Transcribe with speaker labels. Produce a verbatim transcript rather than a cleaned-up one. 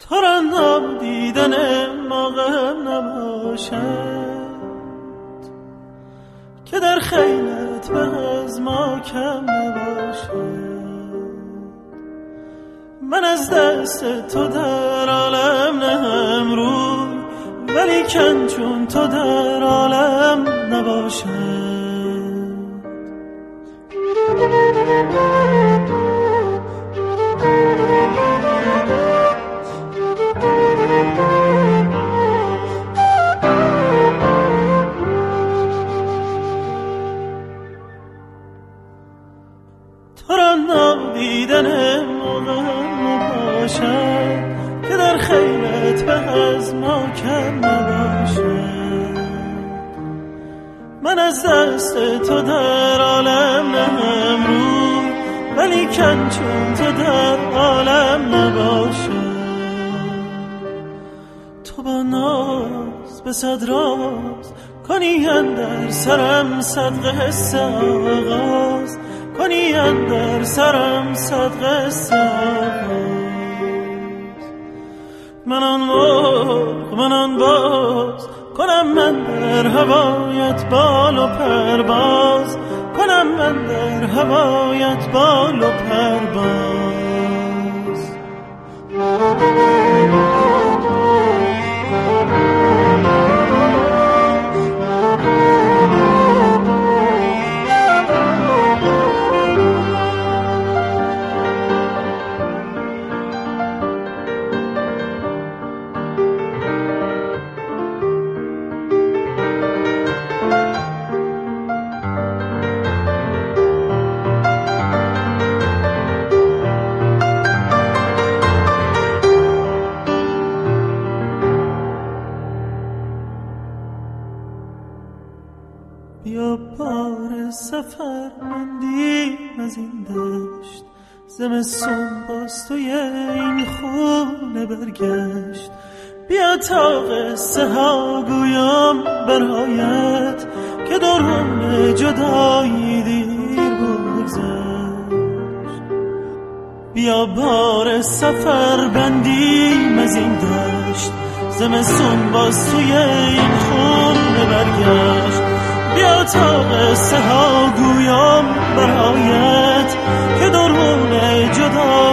Speaker 1: تو را نادیدن موقعم نباشد که در خیلت به از ما کم نباشد. من از دست تو در عالم نهم روی، ولی کن چون تو در عالم نباشد. تو را نادیدن موقعم نباشد که در خیلت به از ما کم نباشد. من از دست تو در عالم نهم روی، ولی کن چون تو در عالم نباشد. تو با ناز به صد راز کنی اندر سرم صد قصه آغاز، کنی اندر سرم صد قصه آغاز. من آن مرغ من آن باز کنم من در هوایت بال و پرواز، کنم من در هوایت بال و پرواز. بیا بار سفر مندیم از این دشت، زمستون باز توی این خونه برگشت. بیا تا قصه ها گویم برایت که دوران جدایی دیر بگذشت. بیا بار سفر بندیم از این دشت، زمستون باز توی این خونه برگشت. بیا تا قصه ها گویم برایت که دوران جدایی